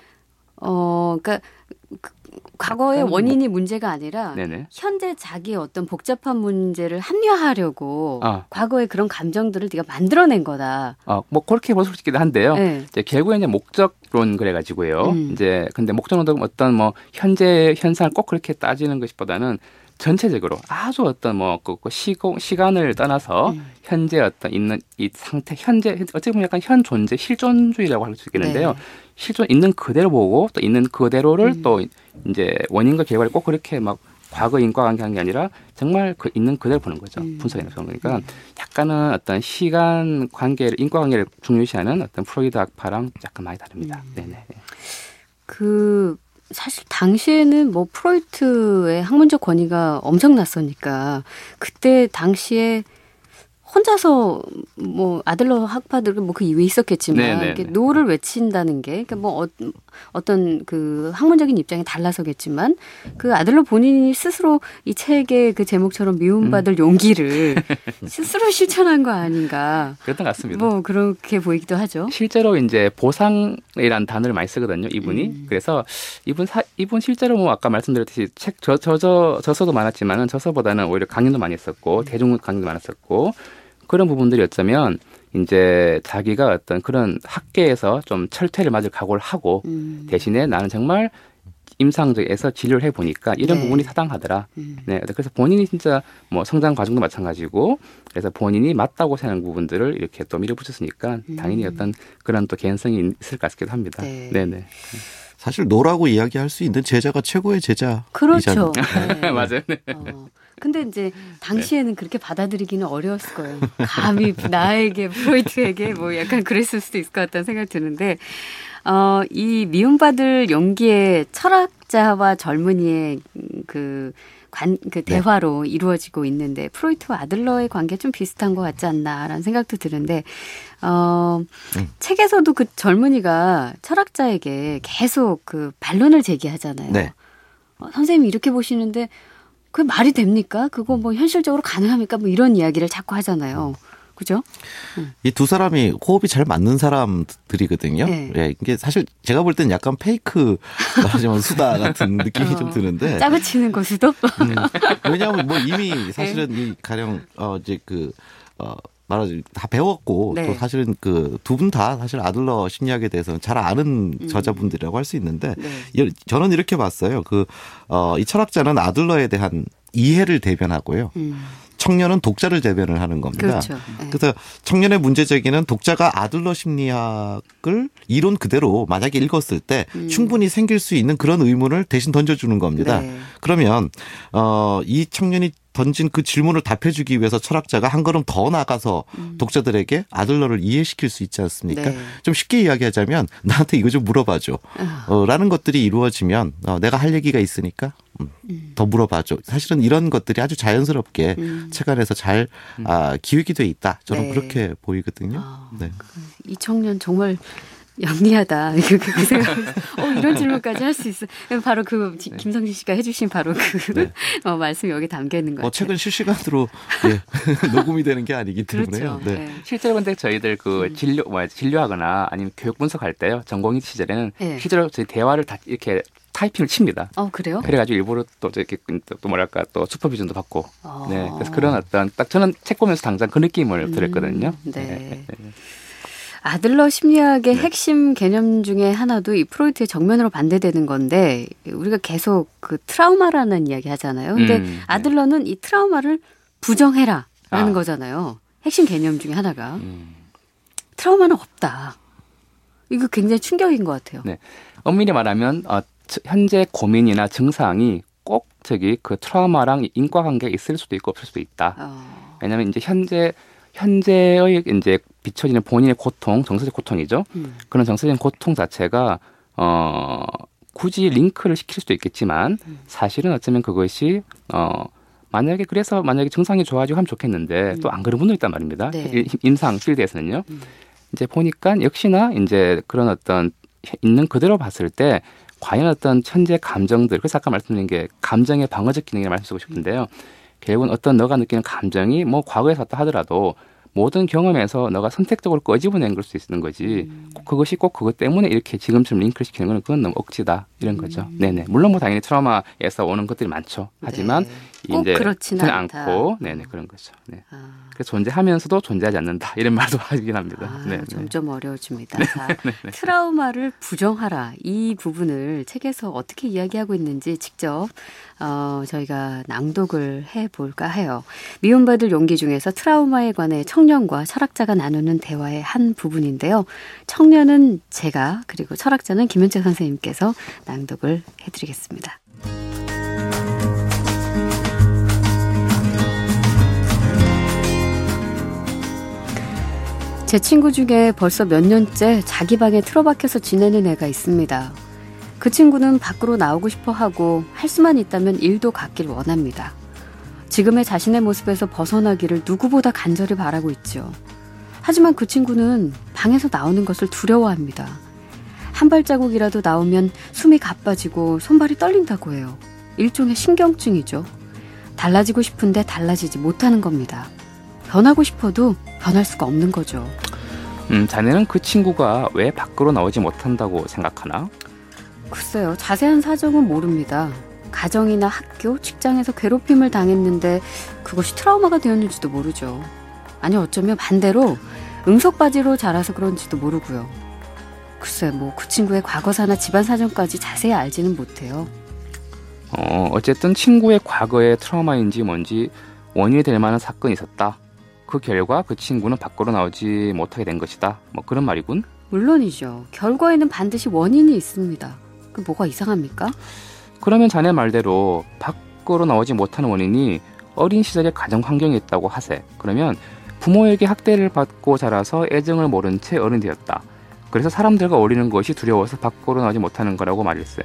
Speaker 1: 그러니까 과거의 원인이 문제가 아니라 현재 자기의 어떤 복잡한 문제를 합리화하려고 과거의 그런 감정들을 네가 만들어낸 거다.
Speaker 2: 뭐 그렇게 볼 수 있기도 한데요. 이제 결국에 이제 목적론 그래가지고요. 이제 근데 목적론도 어떤 뭐 현재 현상을 꼭 그렇게 따지는 것보다는 전체적으로 아주 어떤 뭐 그 시간을 떠나서 현재 어떤 있는 이 상태 현재 어떻게 보면 약간 현 존재 실존주의라고 할 수 있겠는데요. 실존 있는 그대로 보고 또 있는 그대로를 또 이제 원인과 결과를 꼭 그렇게 막 과거 인과관계하는 게 아니라 정말 그 있는 그대로 보는 거죠. 분석해서 그러니까 약간은 어떤 시간 관계를 인과관계를 중요시하는 어떤 프로이드 학파랑 약간 많이 다릅니다. 네네.
Speaker 1: 사실 당시에는 뭐 프로이트의 학문적 권위가 엄청났으니까 그때 당시에 혼자서 뭐 아들러 학파들 뭐 그 이후에 있었겠지만 이렇게 노를 외친다는 게 그러니까 뭐 어떤 그 학문적인 입장이 달라서겠지만 그 아들러 본인이 스스로 이 책의 그 제목처럼 미움받을 용기를 스스로 실천한 거 아닌가.
Speaker 2: 그랬던 것 같습니다.
Speaker 1: 뭐 그렇게 보이기도 하죠.
Speaker 2: 실제로 이제 보상이라는 단어를 많이 쓰거든요. 이분이. 그래서 이분 실제로 뭐 아까 말씀드렸듯이 책 저서도 많았지만은 저서보다는 오히려 강연도 많이 했었고 대중 강연도 많았었고 그런 부분들이 어쩌면 이제 자기가 어떤 그런 학계에서 좀 철퇴를 맞을 각오를 하고 대신에 나는 정말 임상적에서 진료를 해보니까 이런 부분이 타당하더라. 네, 그래서 본인이 진짜 뭐 성장 과정도 마찬가지고 그래서 본인이 맞다고 생각하는 부분들을 이렇게 또 밀어붙였으니까 당연히 어떤 그런 또 개연성이 있을 것 같기도 합니다. 네네.
Speaker 3: 사실 노라고 이야기할 수 있는 제자가 최고의 제자.
Speaker 1: 그렇죠. 네.
Speaker 2: 맞아요.
Speaker 1: 근데 이제 당시에는 그렇게 받아들이기는 어려웠을 거예요. 감히 나에게 프로이트에게 뭐 약간 그랬을 수도 있을 것 같다는 생각이 드는데 이 미움받을 용기의 철학자와 젊은이의 그 대화로 이루어지고 있는데 프로이트와 아들러의 관계 좀 비슷한 것 같지 않나라는 생각도 드는데 책에서도 그 젊은이가 철학자에게 계속 그 반론을 제기하잖아요. 선생님이 이렇게 보시는데 그게 말이 됩니까? 그거 뭐 현실적으로 가능합니까? 뭐 이런 이야기를 자꾸 하잖아요. 그죠?
Speaker 3: 이 두 사람이 호흡이 잘 맞는 사람들이거든요.
Speaker 1: 네.
Speaker 3: 예, 이게 사실 제가 볼 땐 약간 페이크 말하자면 수다 같은 느낌이 좀 드는데.
Speaker 1: 짜고 치는 거 수도?
Speaker 3: 왜냐하면 뭐 이미 사실은 이 가령 이제 말하자면 다 배웠고
Speaker 1: 네.
Speaker 3: 또 사실은 그 두 분 다 사실 아들러 심리학에 대해서는 잘 아는 저자분들이라고 할 수 있는데
Speaker 1: 네.
Speaker 3: 저는 이렇게 봤어요. 이 철학자는 아들러에 대한 이해를 대변하고요. 청년은 독자를 대변을 하는 겁니다.
Speaker 1: 그렇죠. 네.
Speaker 3: 그래서 청년의 문제 제기는 독자가 아들러 심리학을 이론 그대로 만약에 읽었을 때 충분히 생길 수 있는 그런 의문을 대신 던져주는 겁니다.
Speaker 1: 네.
Speaker 3: 그러면 이 청년이 던진 그 질문을 답해주기 위해서 철학자가 한 걸음 더 나가서 독자들에게 아들러를 이해시킬 수 있지 않습니까?
Speaker 1: 네.
Speaker 3: 좀 쉽게 이야기하자면 나한테 이거 좀 물어봐줘. 라는 것들이 이루어지면 내가 할 얘기가 있으니까 더 물어봐줘. 사실은 이런 것들이 아주 자연스럽게 책 안에서 잘 기획이 돼 있다. 저는
Speaker 1: 네.
Speaker 3: 그렇게 보이거든요. 네.
Speaker 1: 이 청년 정말 영리하다. 그 생각. 이런 질문까지 할 수 있어. 바로 김성진 씨가 해주신 바로
Speaker 2: 네.
Speaker 1: 말씀이 여기 담겨 있는 것 같아요.
Speaker 3: 책은 실시간으로 녹음이 되는 게 아니기 때문에요.
Speaker 1: 그렇죠.
Speaker 3: 네.
Speaker 1: 네.
Speaker 2: 실제로 근데 저희들 진료하거나 아니면 교육 분석할 때요. 전공의 시절에는
Speaker 1: 네.
Speaker 2: 실제로 저희 대화를 다 이렇게 타이핑을 칩니다.
Speaker 1: 그래요?
Speaker 2: 그래가지고 일부러 또 이렇게 또 뭐랄까 또 슈퍼비전도 받고. 네. 그래서 그런 어떤 딱 저는 책 보면서 당장 그 느낌을 들었거든요.
Speaker 1: 네. 아들러 심리학의 핵심 개념 중에 하나도 이 프로이트의 정면으로 반대되는 건데 우리가 계속 그 트라우마라는 이야기 하잖아요. 근데 아들러는 이 트라우마를 부정해라라는 거잖아요. 핵심 개념 중에 하나가. 트라우마는 없다. 이거 굉장히 충격인 것 같아요.
Speaker 2: 네. 엄밀히 말하면 현재 고민이나 증상이 꼭 그 트라우마랑 인과관계가 있을 수도 있고 없을 수도 있다. 왜냐하면 이제 현재의 이제 비춰지는 본인의 고통, 정서적 고통이죠. 그런 정서적인 고통 자체가 굳이 링크를 시킬 수도 있겠지만 사실은 어쩌면 그것이 만약에 증상이 좋아지고 하면 좋겠는데 또 안 그런 분도 있단 말입니다.
Speaker 1: 네.
Speaker 2: 임상 필드에서는요. 이제 보니까 역시나 이제 그런 어떤 있는 그대로 봤을 때 과연 어떤 현재 감정들, 그래서 아까 말씀드린 게 감정의 방어적 기능이라고 말씀드리고 싶은데요. 결국은 어떤 너가 느끼는 감정이 뭐 과거에 샀다 하더라도 모든 경험에서 너가 선택적으로 끄집어낸 걸 수 있는 거지. 그것이 꼭 그것 때문에 이렇게 지금처럼 링크를 시키는 건 그건 너무 억지다 이런 거죠. 네네. 물론 뭐 당연히 트라우마에서 오는 것들이 많죠. 하지만
Speaker 1: 꼭
Speaker 2: 이제
Speaker 1: 그렇지는
Speaker 2: 않고, 네네 그런 거죠. 네. 그래서 존재하면서도 존재하지 않는다 이런 말도 하긴 합니다.
Speaker 1: 점점 어려워집니다. 자, 트라우마를 부정하라 이 부분을 책에서 어떻게 이야기하고 있는지 직접 저희가 낭독을 해볼까 해요. 미움받을 용기 중에서 트라우마에 관해 청년과 철학자가 나누는 대화의 한 부분인데요. 청년은 제가 그리고 철학자는 김현채 선생님께서 낭독을 해드리겠습니다. 제 친구 중에 벌써 몇 년째 자기 방에 틀어박혀서 지내는 애가 있습니다. 그 친구는 밖으로 나오고 싶어 하고 할 수만 있다면 일도 갖길 원합니다. 지금의 자신의 모습에서 벗어나기를 누구보다 간절히 바라고 있죠. 하지만 그 친구는 방에서 나오는 것을 두려워합니다. 한 발자국이라도 나오면 숨이 가빠지고 손발이 떨린다고 해요. 일종의 신경증이죠. 달라지고 싶은데 달라지지 못하는 겁니다. 변하고 싶어도 변할 수가 없는 거죠.
Speaker 2: 자네는 그 친구가 왜 밖으로 나오지 못한다고 생각하나?
Speaker 1: 글쎄요. 자세한 사정은 모릅니다. 가정이나 학교, 직장에서 괴롭힘을 당했는데 그것이 트라우마가 되었는지도 모르죠. 아니 어쩌면 반대로 응석바지로 자라서 그런지도 모르고요. 글쎄 그 친구의 과거사나 집안 사정까지 자세히 알지는 못해요.
Speaker 2: 어쨌든 친구의 과거의 트라우마인지 뭔지 원인이 될 만한 사건이 있었다. 그 결과 그 친구는 밖으로 나오지 못하게 된 것이다. 그런 말이군.
Speaker 1: 물론이죠. 결과에는 반드시 원인이 있습니다. 그 뭐가 이상합니까?
Speaker 2: 그러면 자네 말대로 밖으로 나오지 못하는 원인이 어린 시절의 가정 환경에 있다고 하세. 그러면 부모에게 학대를 받고 자라서 애정을 모른 채 어른이 되었다. 그래서 사람들과 어울리는 것이 두려워서 밖으로 나오지 못하는 거라고 말일세.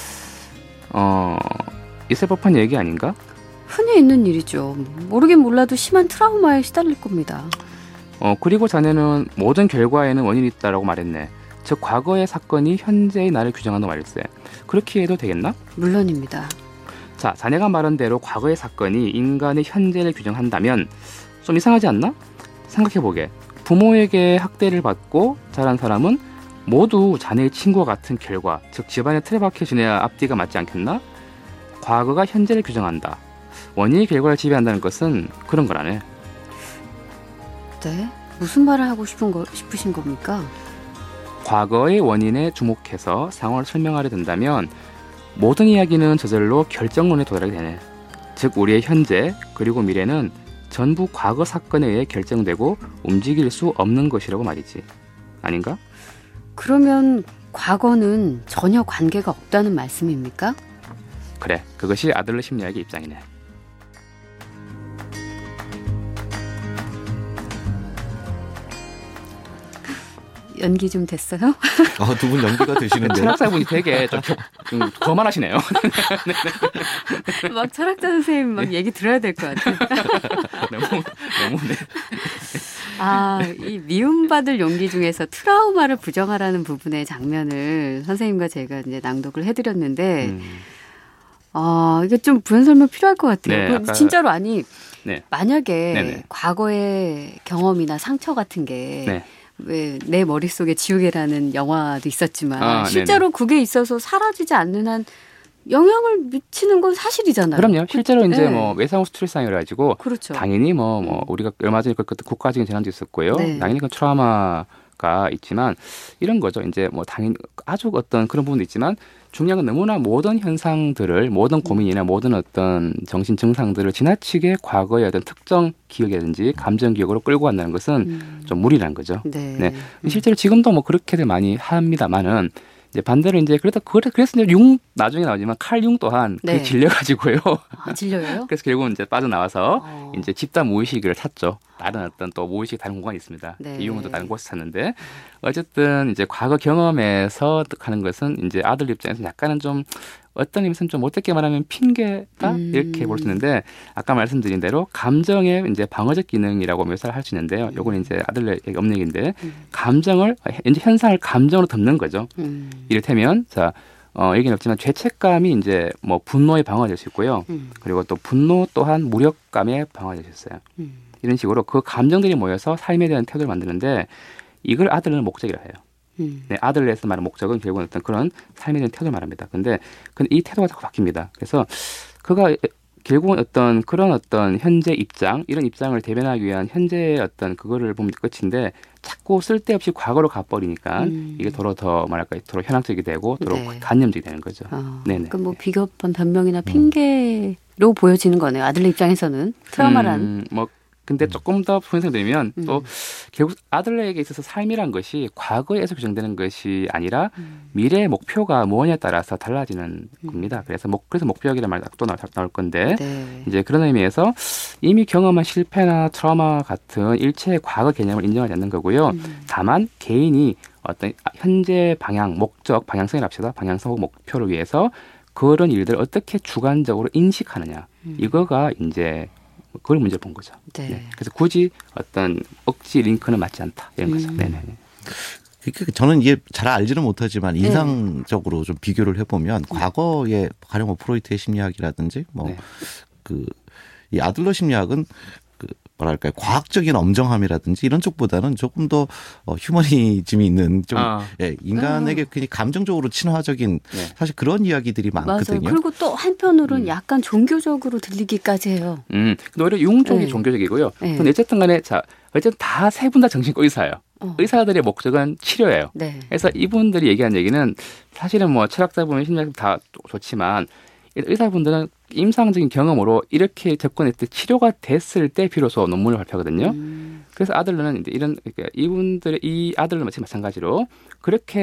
Speaker 2: 있을 법한 얘기 아닌가?
Speaker 1: 흔히 있는 일이죠. 모르긴 몰라도 심한 트라우마에 시달릴 겁니다.
Speaker 2: 그리고 자네는 모든 결과에는 원인이 있다라고 말했네. 즉 과거의 사건이 현재의 나를 규정한다고 말일세. 그렇게 해도 되겠나?
Speaker 1: 물론입니다.
Speaker 2: 자, 자네가 말한 대로 과거의 사건이 인간의 현재를 규정한다면 좀 이상하지 않나? 생각해보게. 부모에게 학대를 받고 자란 사람은 모두 자네의 친구와 같은 결과, 즉 집안의 틀에 박혀 지내야 앞뒤가 맞지 않겠나? 과거가 현재를 규정한다. 원인이 결과를 지배한다는 것은 그런 거라네.
Speaker 1: 네? 무슨 말을 하고 싶으신 겁니까?
Speaker 2: 과거의 원인에 주목해서 상황을 설명하려 든다면 모든 이야기는 저절로 결정론에 도달하게 되네. 즉 우리의 현재 그리고 미래는 전부 과거 사건에 의해 결정되고 움직일 수 없는 것이라고 말이지. 아닌가?
Speaker 1: 그러면 과거는 전혀 관계가 없다는 말씀입니까?
Speaker 2: 그래, 그것이 아들러 심리학의 입장이네.
Speaker 1: 연기 좀 됐어요?
Speaker 3: 두 분 연기가 되시는데요.
Speaker 2: 철학자분이 되게 좀 거만하시네요.
Speaker 1: 막 철학자 선생님 막 얘기 들어야 될 것 같아요.
Speaker 2: 너무 네.
Speaker 1: 이 미움받을 용기 중에서 트라우마를 부정하라는 부분의 장면을 선생님과 제가 이제 낭독을 해드렸는데, 이게 좀 부연 설명 필요할 것 같아요. 네, 진짜로
Speaker 2: 네.
Speaker 1: 만약에
Speaker 2: 네네.
Speaker 1: 과거의 경험이나 상처 같은 게
Speaker 2: 네.
Speaker 1: 왜 내 머릿속에 지우개라는 영화도 있었지만 실제로
Speaker 2: 네네.
Speaker 1: 그게 있어서 사라지지 않는 한 영향을 미치는 건 사실이잖아요.
Speaker 2: 그럼요. 실제로 이제
Speaker 1: 네.
Speaker 2: 뭐 외상후 스트레스상이라 가지고
Speaker 1: 그렇죠.
Speaker 2: 당연히 뭐 우리가 얼마 전에 그것도 국가적인 재난도 있었고요.
Speaker 1: 네.
Speaker 2: 당연히 그 트라우마가 있지만 이런 거죠. 이제 뭐 당연히 아주 어떤 그런 부분도 있지만 중요한 건 너무나 모든 현상들을 모든 고민이나 모든 어떤 정신 증상들을 지나치게 과거의 어떤 특정 기억이라든지 감정 기억으로 끌고 간다는 것은 좀 무리라는 거죠.
Speaker 1: 네.
Speaker 2: 실제로 지금도 뭐 그렇게들 많이 합니다만은 이제 반대로 이제 그래서 이제 융 나중에 나오지만 칼 융 또한 그게
Speaker 1: 네.
Speaker 2: 질려가지고요.
Speaker 1: 질려요?
Speaker 2: 그래서 결국은 이제 빠져나와서 이제 집단 무의식을 찾죠. 다른 어떤 또 무의식 다른 공간이 있습니다.
Speaker 1: 네.
Speaker 2: 이 용은 또 다른 곳에 찾는데 어쨌든 이제 과거 경험에서 하는 것은 이제 아들 입장에서 약간은 좀 어떤 의미에서는 좀 어떻게 말하면 핑계다 이렇게 볼 수 있는데 아까 말씀드린 대로 감정의 이제 방어적 기능이라고 묘사를 할 수 있는데요. 요거는 이제 아들의 없는 얘기인데 감정을 이제 현상을 감정으로 덮는 거죠. 이를테면 얘기는 없지만 죄책감이 이제 뭐 분노에 방어가 될 수 있고요. 그리고 또 분노 또한 무력감에 방어가 될 수 있어요. 이런 식으로 그 감정들이 모여서 삶에 대한 태도를 만드는데 이걸 아들은 목적이라 해요. 네, 아들에서 말하는 목적은 결국은 어떤 그런 삶에 대한 태도를 말합니다. 근데 이 태도가 자꾸 바뀝니다. 그래서 그가 결국은 어떤 그런 어떤 현재 입장, 이런 입장을 대변하기 위한 현재의 어떤 그거를 보면 끝인데 자꾸 쓸데없이 과거로 가버리니까 이게 더러 현학적이 되고 더러
Speaker 1: 네.
Speaker 2: 관념적이 되는 거죠. 네네.
Speaker 1: 그러니까 뭐 비겁한 변명이나 핑계로 보여지는 거네요. 아들 입장에서는 트라우마란.
Speaker 2: 근데 조금 더 분석되면 또 결국 아들에게 있어서 삶이란 것이 과거에서 규정되는 것이 아니라 미래의 목표가 무엇냐에 따라서 달라지는 겁니다. 그래서 목표학이라는 말 또 나올 건데
Speaker 1: 네.
Speaker 2: 이제 그런 의미에서 이미 경험한 실패나 트라우마 같은 일체의 과거 개념을 인정하지 않는 거고요. 다만 개인이 어떤 현재 방향, 목적, 방향성을 합시다. 방향성 혹은 목표를 위해서 그런 일들을 어떻게 주관적으로 인식하느냐. 이거가 이제 그걸 문제를 본 거죠.
Speaker 1: 네.
Speaker 2: 그래서 굳이 어떤 억지 링크는 맞지 않다. 이런 거죠. 네네.
Speaker 3: 저는 이게 잘 알지는 못하지만 인상적으로 좀 비교를 해보면 과거에 가령 뭐 프로이트의 심리학이라든지 이 아들러 심리학은 뭐랄까요, 과학적인 엄정함이라든지 이런 쪽보다는 조금 더 휴머니즘이 있는 좀 인간에게 그냥 감정적으로 친화적인 사실 그런 이야기들이 많거든요.
Speaker 1: 맞아요. 그리고 또 한편으로는 약간 종교적으로 들리기까지 해요.
Speaker 2: 근데 오히려 융 쪽이 종교적이고요. 근데 어쨌든 간에 어쨌든 다 세 분 다 정신과 의사예요. 의사들의 목적은 치료예요.
Speaker 1: 네.
Speaker 2: 그래서 이분들이 얘기한 얘기는 사실은 뭐 철학자분, 심리학자 다 좋지만 의사분들은 임상적인 경험으로 이렇게 접근했을 때 치료가 됐을 때 비로소 논문을 발표하거든요. 그래서 아들러는 이제 이분들의 이 아들러 마찬가지로 그렇게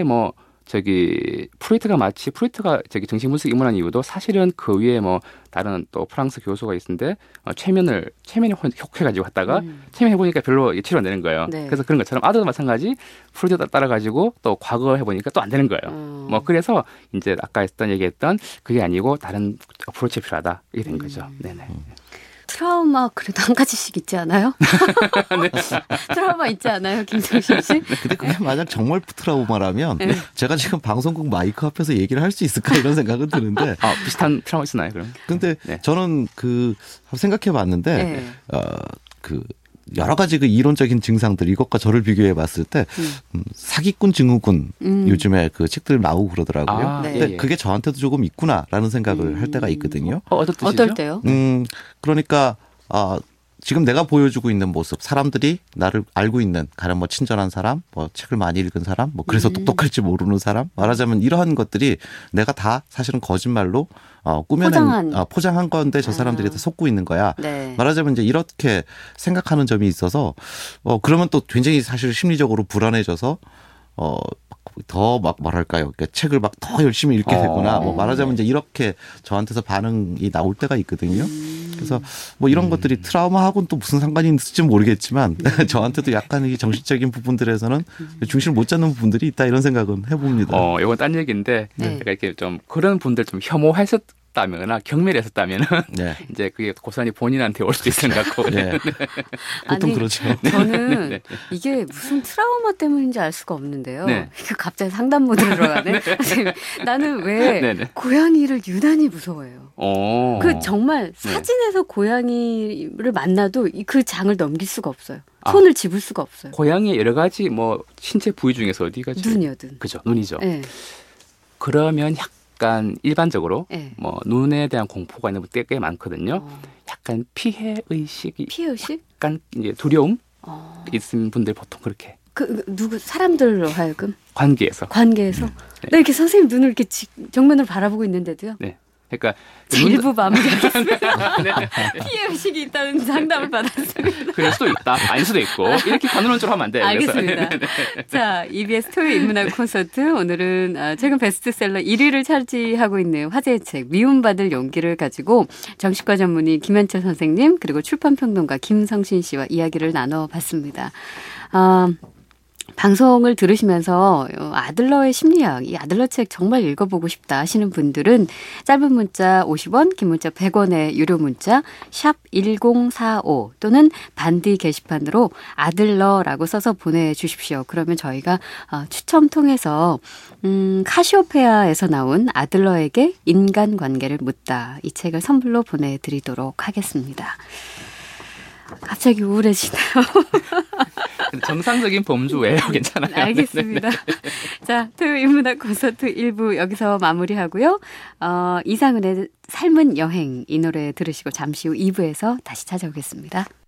Speaker 2: 프로이트가 정신분석 입문한 이유도 사실은 그 위에 다른 또 프랑스 교수가 있는데 최면이 혹해가지고 갔다가 최면해보니까 별로 치료 안 되는 거예요.
Speaker 1: 네.
Speaker 2: 그래서 그런 것처럼 아들도 마찬가지 프로이트 따라가지고 또 과거 해보니까 또 안 되는 거예요. 그래서 이제 아까 얘기했던 그게 아니고 다른 어프로치 필요하다. 이게 된 거죠. 네네.
Speaker 1: 트라우마 그래도 한 가지씩 있지 않아요?
Speaker 2: 네.
Speaker 1: 트라우마 있지 않아요, 김성신 씨?
Speaker 3: 근데 그게 만약 정말 트라우마라면 제가 지금 방송국 마이크 앞에서 얘기를 할 수 있을까 이런 생각은 드는데.
Speaker 2: 비슷한 트라우마 있나요, 그럼?
Speaker 3: 근데 저는 생각해 봤는데 여러 가지 그 이론적인 증상들 이것과 저를 비교해 봤을 때 사기꾼 증후군 요즘에 그 책들 나오고 그러더라고요.
Speaker 2: 아,
Speaker 3: 근데
Speaker 2: 예.
Speaker 3: 그게 저한테도 조금 있구나라는 생각을 할 때가 있거든요.
Speaker 2: 어떤 뜻이죠?
Speaker 1: 어떨 때요?
Speaker 3: 그러니까 지금 내가 보여주고 있는 모습, 사람들이 나를 알고 있는 가령 뭐 친절한 사람, 뭐 책을 많이 읽은 사람, 뭐 그래서 똑똑할지 모르는 사람, 말하자면 이러한 것들이 내가 다 사실은 거짓말로 꾸며낸 포장한 건데 저 사람들이 다 속고 있는 거야.
Speaker 1: 네.
Speaker 3: 말하자면 이제 이렇게 생각하는 점이 있어서 그러면 또 굉장히 사실 심리적으로 불안해져서 더 막 뭐랄까요? 그러니까 책을 막 더 열심히 읽게 되거나 뭐 말하자면 이제 이렇게 저한테서 반응이 나올 때가 있거든요. 그래서 뭐 이런 것들이 트라우마하고는 또 무슨 상관이 있을지 모르겠지만 저한테도 약간 이 정신적인 부분들에서는 중심을 못 잡는 부분들이 있다 이런 생각은 해봅니다.
Speaker 2: 이건 딴 얘기인데
Speaker 1: 네.
Speaker 2: 제가 이렇게 좀 그런 분들 좀 혐오했었다거나 경멸했었다면은
Speaker 3: 네.
Speaker 2: 이제 그게 고스란히 본인한테 올 수도 있을 것 같고.
Speaker 3: 네. 보통
Speaker 1: 아니,
Speaker 3: 그렇죠.
Speaker 1: 저는
Speaker 2: 네.
Speaker 1: 이게 무슨 트라우마 때문인지 알 수가 없는데요.
Speaker 2: 네.
Speaker 1: 갑자기 상담 모드로 들어가네. 나는 왜
Speaker 2: 네, 네.
Speaker 1: 고양이를 유난히 무서워해요. 그 정말
Speaker 2: 네.
Speaker 1: 사진에서 고양이를 만나도 그 장을 넘길 수가 없어요. 손을 집을 수가 없어요.
Speaker 2: 고양이의 여러 가지 뭐 신체 부위 중에서 어디가 제일
Speaker 1: 눈이거든.
Speaker 2: 그죠, 눈이죠.
Speaker 1: 네.
Speaker 2: 그러면 약간 일반적으로
Speaker 1: 네.
Speaker 2: 뭐 눈에 대한 공포가 있는 분들이 꽤 많거든요. 약간 피해 의식이
Speaker 1: 피해의식?
Speaker 2: 약간 이제 두려움 있는 분들 보통 그렇게
Speaker 1: 누구 사람들로 하여금
Speaker 2: 관계에서.
Speaker 1: 관계에서 나 이렇게 선생님 눈을 이렇게 정면으로 바라보고 있는데도요.
Speaker 2: 네. 그러니까
Speaker 1: 자, 일부 마무리하겠습니다. 피해의식이 있다는 상담을 받았습니다.
Speaker 2: 그럴 수도 있다. 아닐 수도 있고. 이렇게 관론적으로 하면 안 돼요.
Speaker 1: 알겠습니다. 자, EBS 토요일 인문학 콘서트. 오늘은 최근 베스트셀러 1위를 차지하고 있는 화제의 책 미움받을 용기를 가지고 정신과 전문의 김현철 선생님 그리고 출판평론가 김성신 씨와 이야기를 나눠봤습니다. 방송을 들으시면서 아들러의 심리학, 이 아들러 책 정말 읽어보고 싶다 하시는 분들은 짧은 문자 50원, 긴 문자 100원의 유료 문자 샵 1045 또는 반디 게시판으로 아들러라고 써서 보내주십시오. 그러면 저희가 추첨 통해서 카시오페아에서 나온 아들러에게 인간관계를 묻다 이 책을 선물로 보내드리도록 하겠습니다. 갑자기 우울해지네요.
Speaker 2: 정상적인 범주 외에요. 괜찮아요.
Speaker 1: 알겠습니다. 자, 토요일 인문학 콘서트 1부 여기서 마무리하고요. 이상은의 삶은 여행 이 노래 들으시고 잠시 후 2부에서 다시 찾아오겠습니다.